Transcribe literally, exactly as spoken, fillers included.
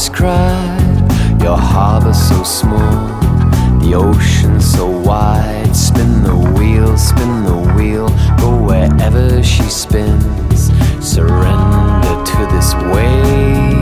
describe your harbor so small, the ocean so wide. Spin the wheel, spin the wheel, go wherever she spins. Surrender to this wave.